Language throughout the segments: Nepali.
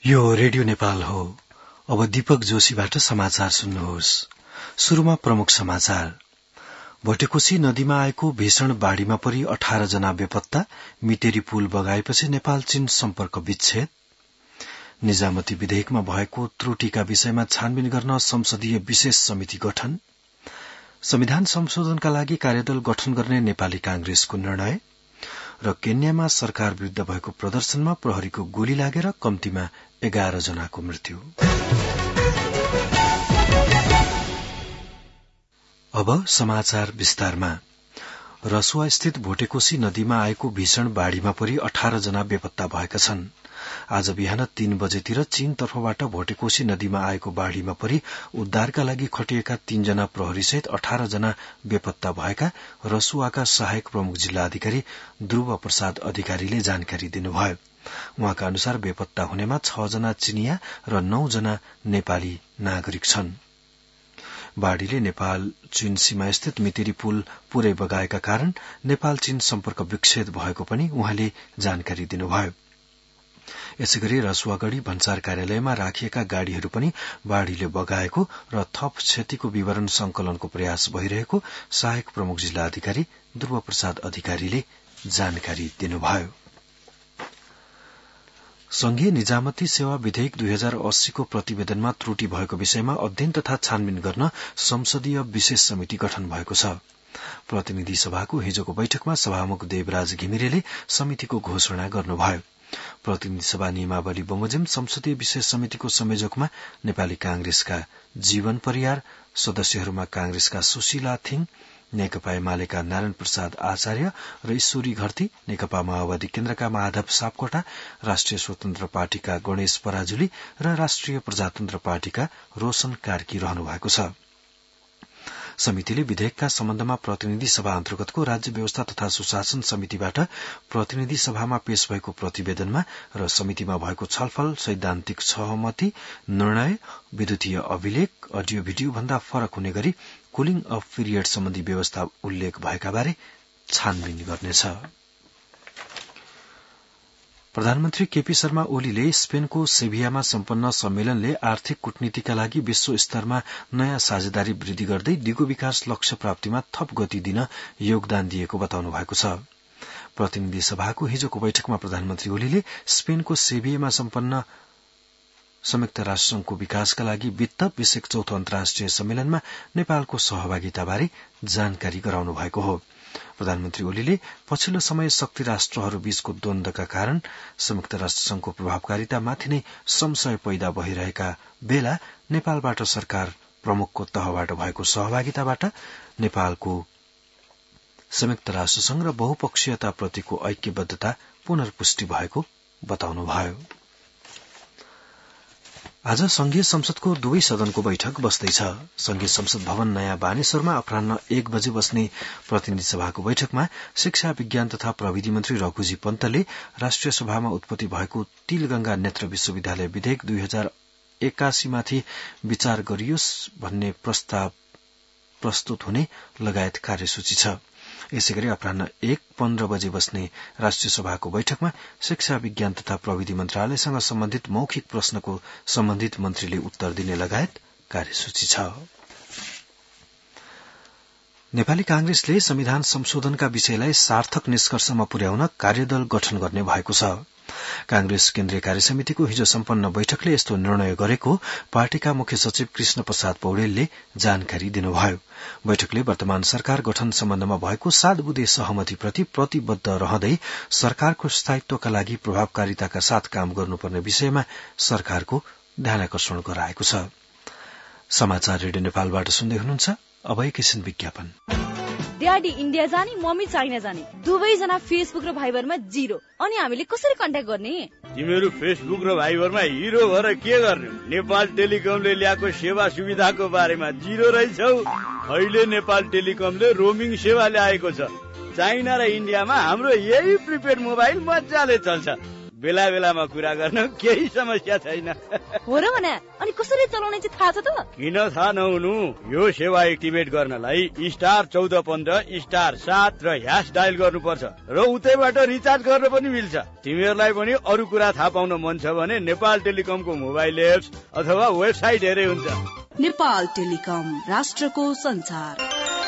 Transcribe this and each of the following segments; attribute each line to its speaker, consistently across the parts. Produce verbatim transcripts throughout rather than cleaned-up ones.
Speaker 1: यो रेडियो नेपाल हो। अब दीपक जोशीबाट समाचार सुन्नुहोस्। शुरूमा प्रमुख समाचार। भोटेकोशी नदीमा आएको भीषण बाढ़ीमा परि अठार जना बेपत्ता, मितेरी पुल बगाएपछि नेपाल चीन सम्पर्क विच्छेद। निजामती विधेयकमा भएको त्रुटिका विषयमा छानबिन गर्न संसदीय विशेष समिति गठन। संविधान संशोधनका लागि कार्यदल गठन गर्ने नेपाली कांग्रेसको निर्णय र केन्यामा सरकार विरूद्ध भएको प्रदर्शनमा प्रहरीको गोली लागेर कम्तीमा एघार जनाको मृत्यु। अब समाचार विस्तारमा। रसुवा स्थित भोटेकोशी नदीमा आएको भीषण बाढ़ीमा परि अठार जना बेपत्ता भएका छन्। आज बिहान तीन बजेतिर चीन तर्फबाट भोटेकोशी नदीमा आएको बाढ़ीमा परि उद्धारका लागि खटिएका तीनजना प्रहरीसहित अठार जना बेपत्ता भएका रसुवाका सहायक प्रमुख जिल्ला अधिकारी ध्रुव प्रसाद अधिकारीले जानकारी दिनुभयो। उहाँका अनुसार बेपत्ता हुनेमा छ जना चिनिया र नौ जना नेपाली नागरिक छन्। बाढ़ीले नेपाल चीन सीमा स्थित मितेरी पुल पूरै बगाएका कारण नेपाल चीन सम्पर्क विच्छेद भएको पनि उहाँले जानकारी दिनुभयो। यसैगरी रसुवागढ़ी भन्सार कार्यालयमा राखिएका गाड़ीहरू पनि बाढ़ीले बगाएको र थप क्षतिको विवरण संकलनको प्रयास भइरहेको सहायक प्रमुख जिल्ला अधिकारी ध्रुव प्रसाद अधिकारीले जानकारी दिनुभयो। संघीय निजामती सेवा विधेयक दुई हजार अस्सीको प्रतिवेदनमा त्रुटि भएको विषयमा अध्ययन तथा छानबिन गर्न संसदीय विशेष समिति गठन भएको छ। प्रतिनिधि सभाको हिजोको बैठकमा सभामुख देवराज घिमिरेले समितिको घोषणा गर्नुभयो। प्रतिनिधि सभा नियमावली बमोजिम संसदीय विशेष समितिको संयोजकमा नेपाली कांग्रेसका जीवन परियार, सदस्यहरूमा कांग्रेसका सुशीला थिङ, नेकपा एमालेका नारायण प्रसाद आचार्य र ईश्वरी घरती, नेकपा माओवादी केन्द्रका माधव सापकोटा, राष्ट्रिय स्वतन्त्र पार्टीका गणेश पराजुली र राष्ट्रिय प्रजातन्त्र पार्टीका रोशन कार्की रहनु भएको छ। समितिले विधेयकका सम्बन्धमा प्रतिनिधि सभा अन्तर्गतको राज्य व्यवस्था तथा सुशासन समितिबाट प्रतिनिधि सभामा पेश भएको प्रतिवेदनमा र समितिमा भएको छलफल, सैद्धान्तिक सहमति, निर्णय, विद्युतीय अभिलेख, अडियो भिडियो भन्दा फरक हुने गरी कुलिङ अफ पिरियड सम्बन्धी व्यवस्था उल्लेख भएका बारे छानबिन गर्नेछ। प्रधानमन्त्री केपी शर्मा ओलीले स्पेनको सेभियामा सम्पन्न सम्मेलनले आर्थिक कूटनीतिका लागि विश्व स्तरमा नयाँ साझेदारी वृद्धि गर्दै दिगो विकास लक्ष्य प्राप्तिमा थप गति दिन योगदान दिएको बताउनु भएको छ। प्रतिनिधि सभाको हिजोको बैठकमा प्रधानमन्त्री ओलीले स्पेनको सेभियामा सम्पन्न संयुक्त राष्ट्रसंघको विकासका लागि वित्त विषयक चौथो अन्तर्राष्ट्रिय सम्मेलनमा नेपालको सहभागिताबारे जानकारी गराउनु भएको हो। प्रधानमन्त्री ओलीले पछिल्लो समय शक्ति राष्ट्रहरू बीचको द्वन्द्वका कारण संयुक्त राष्ट्रसंघको प्रभावकारितामाथि नै संशय पैदा भइरहेका बेला नेपालबाट सरकार प्रमुखको तहबाट भएको सहभागिताबाट नेपालको संयुक्त राष्ट्रसंघ र बहुपक्षीयताप्रतिको ऐक्यबद्धता पुनर्पुष्टि भएको बताउनुभयो। आज संघीय संसदको दुवै सदनको बैठक बस्दैछ। संघीय संसद भवन नयाँ बानेश्वरमा अपराह्न एक बजे बस्ने प्रतिनिधि सभाको बैठकमा शिक्षा विज्ञान तथा प्रविधि मन्त्री रघुजी पन्तले राष्ट्रिय सभामा उत्पत्ति भएको तिलगंगा नेत्र विश्वविद्यालय विधेयक दुई हजार एकासीमाथि विचार गरियोस् भन्ने प्रस्ताव प्रस्तुत हुने लगायत कार्यसूची छ। यसैगरी अपराह्न एक पन्ध्र बजे बस्ने राष्ट्रिय सभाको बैठकमा शिक्षा विज्ञान तथा प्रविधि मन्त्रालयसँग सम्बन्धित मौखिक प्रश्नको सम्बन्धित मन्त्रीले उत्तर दिने लगायत कार्यसूची छ। नेपाली कांग्रेसले संविधान संशोधनका विषयलाई सार्थक निष्कर्षमा पुर्याउन कार्यदल गठन गर्ने भएको छ। कांग्रेस केन्द्रीय कार्यसमितिको हिजो सम्पन्न बैठकले यस्तो निर्णय गरेको पार्टीका मुख्य सचिव कृष्ण प्रसाद पौडेलले जानकारी दिनुभयो। बैठकले वर्तमान सरकार गठन सम्बन्धमा भएको सात बुँदे सहमतिप्रति प्रतिबद्ध रहँदै सरकारको स्थायित्वका लागि प्रभावकारिताका साथ काम गर्नुपर्ने विषयमा सरकारको ध्यानाकर्षण गराएको छ। समाचार रेडियो नेपालबाट सुन्दै हुनुहुन्छ। अब एकैछिन विज्ञापन।
Speaker 2: ड्याडी इन्डिया जाने, मम्मी चाइना जाने, दुवैजना फेसबुक र भाइबरमा जिरो। अनि हामीले कसरी कन्ट्याक्ट गर्ने?
Speaker 3: तिमीहरू फेसबुक र भाइबरमा हिरो भएर के गर्ने? नेपाल टेलिकमले ल्याएको सेवा सुविधाको बारेमा जिरो रहेछौ। अहिले नेपाल टेलिकमले रोमिङ सेवा ल्याएको छ। चाइना र इन्डियामा हाम्रो यही प्रिपेड मोबाइल मजाले चल्छ। बेला बेलामा कुरा गर्न केही समस्या छैन।
Speaker 2: हो र भने अनि कसरी चलाउने चाहिँ थाहा छ त?
Speaker 3: किन थाहा नहुनु? यो सेवा एक्टिभेट गर्नलाई स्टार चौध पन्ध्र स्टार सात र ह्यास डायल गर्नुपर्छ र उतैबाट रिचार्ज गर्न पनि मिल्छ। तिमीहरूलाई पनि अरू कुरा थाहा पाउन मन छ भने नेपाल टेलिकमको मोबाइल एप्स अथवा वेबसाइट हेरे हुन्छ।
Speaker 4: नेपाल टेलिकम, राष्ट्रको संचार।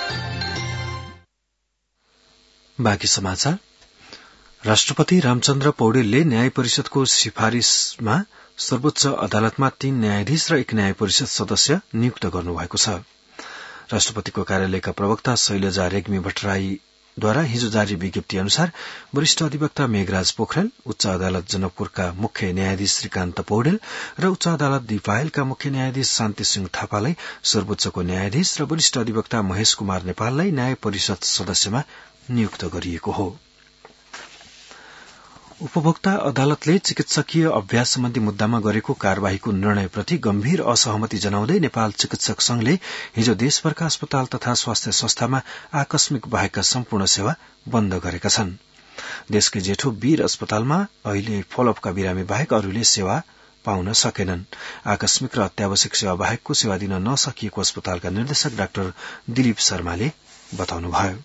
Speaker 1: बाँकी समाचार। राष्ट्रपति रामचन्द्र पौडेलले न्याय परिषदको सिफारिशमा सर्वोच्च अदालतमा तीन न्यायाधीश र एक न्याय परिषद सदस्य नियुक्त गर्नुभएको छ। राष्ट्रपतिको कार्यालयका प्रवक्ता शैलजा रेग्मी भट्टराईद्वारा हिजो जारी विज्ञप्ति अनुसार वरिष्ठ अधिवक्ता मेघराज पोखरेल, उच्च अदालत जनकपुरका मुख्य न्यायाधीश श्रीकान्त पौडेल र उच्च अदालत दिपायलका मुख्य न्यायाधीश शान्ति सिंह थापालाई सर्वोच्चको न्यायाधीश र वरिष्ठ अधिवक्ता महेश कुमार नेपाललाई न्याय परिषद सदस्यमा नियुक्त गरिएको हो। उपभोक्ता अदालतले चिकित्सकीय अभ्यास सम्बन्धी मुद्दामा गरेको कार्यवाहीको निर्णयप्रति गम्भीर असहमति जनाउँदै नेपाल चिकित्सक संघले हिजो देशभरका अस्पताल तथा स्वास्थ्य संस्थामा आकस्मिक बाहेकका सम्पूर्ण सेवा बन्द गरेका छन्। देशकै जेठो वीर अस्पतालमा अहिले फलोअपका बिरामी बाहेक अरूले सेवा पाउन सकेनन्। आकस्मिक र अत्यावश्यक सेवा बाहेकको सेवा दिन नसकिएको अस्पतालका निर्देशक डाक्टर दिलीप शर्माले बताउनुभयो।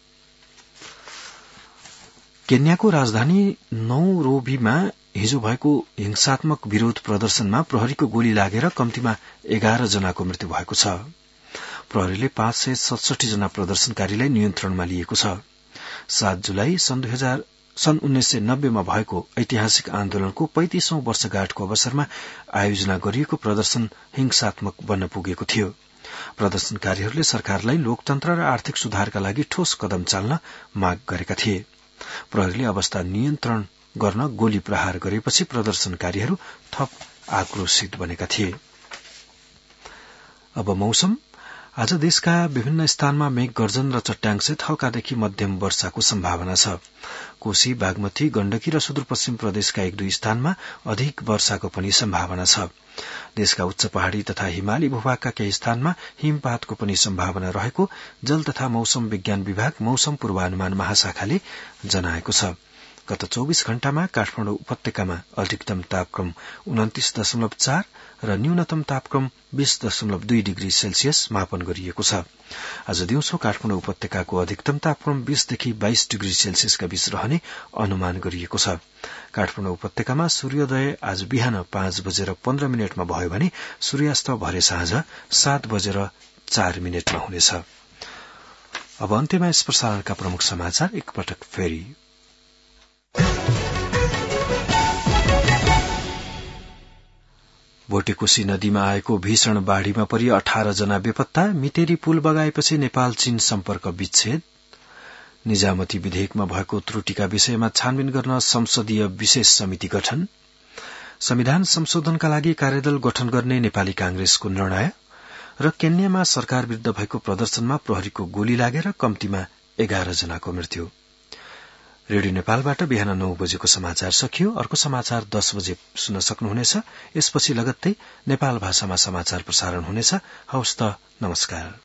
Speaker 1: केन्याको राजधानी नौरोबीमा हिजो भएको हिंसात्मक विरोध प्रदर्शनमा प्रहरीको गोली लागेर कम्तीमा एघार जनाको मृत्यु भएको छ। प्रहरीले पाँच सय सतसठी जना प्रदर्शनकारीलाई नियन्त्रणमा लिएको छ। सात जुलाई सन् दुई हजार सन् उन्नाइस सय नब्बेमा भएको ऐतिहासिक आन्दोलनको पैंतिसौं वर्षगाँठको अवसरमा आयोजना गरिएको प्रदर्शन हिंसात्मक बन्न पुगेको थियो। प्रदर्शनकारीहरूले सरकारलाई लोकतन्त्र र आर्थिक सुधारका लागि ठोस कदम चाल्न माग गरेका थिए। प्रहरीले अवस्था नियन्त्रण गर्न गोली प्रहार गरेपछि प्रदर्शनकारीहरू थप आक्रोशित बनेका थिए। अब मौसम। आज देशका विभिन्न स्थानमा मेघ गर्जन र चट्याङसहित हल्कादेखि मध्यम वर्षाको सम्भावना छ। कोशी, बागमती, गण्डकी र सुदूरपश्चिम प्रदेशका एक दुई स्थानमा अधिक वर्षाको पनि सम्भावना छ। देशका उच्च पहाड़ी तथा हिमाली भूभागका केही स्थानमा हिमपातको पनि सम्भावना रहेको जल तथा मौसम विज्ञान विभाग मौसम पूर्वानुमान महाशाखाले जनाएको छ। गत चौबीस घण्टामा काठमाडौँ उपत्यकामा अधिकतम तापक्रम उन्तिस दशमलव चार र न्यूनतम तापक्रम बीस दशमलव दुई डिग्री सेल्सियस मापन गरिएको छ। आज दिउँसो काठमाडौँ उपत्यकाको अधिकतम तापक्रम बीसदेखि बाइस डिग्री सेल्सियसका बीच रहने अनुमान गरिएको छ। काठमाडौँ उपत्यकामा सूर्योदय आज बिहान पाँच बजेर पन्ध्र मिनटमा भयो भने सूर्यास्त भरे साँझ सात बजेर चार मिनटमा हुनेछ। अब अन्त्यमा यस प्रसारणका प्रमुख समाचार एकपटक फेरि। भोटेकोशी नदीमा आएको भीषण बाढ़ीमा परि अठार जना बेपत्ता। मितेरी पुल बगाएपछि नेपाल चीन सम्पर्क विच्छेद। निजामती विधेयकमा भएको त्रुटिका विषयमा छानबिन गर्न संसदीय विशेष समिति गठन। संविधान संशोधनका लागि कार्यदल गठन गर्ने नेपाली कांग्रेसको निर्णय र केन्यामा सरकार विरूद्ध भएको प्रदर्शनमा प्रहरीको गोली लागेर कम्तीमा एघार जनाको मृत्यु। रेडियो नेपालबाट बिहान नौ बजेको समाचार सकियो। अर्को समाचार दस बजे सुन्न सक्नुहुनेछ। यसपछि लगत्तै नेपाल भाषामा समाचार प्रसारण हुनेछ। हवस् त, नमस्कार।